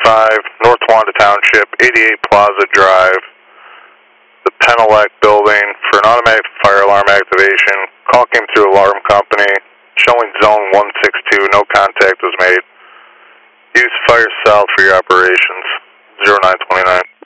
North Wanda Township, 88 Plaza Drive, the Penelec building for an automatic fire alarm activation. Call came through alarm company, showing zone 162, no contact was made. Use Fire South for your operations, 0929.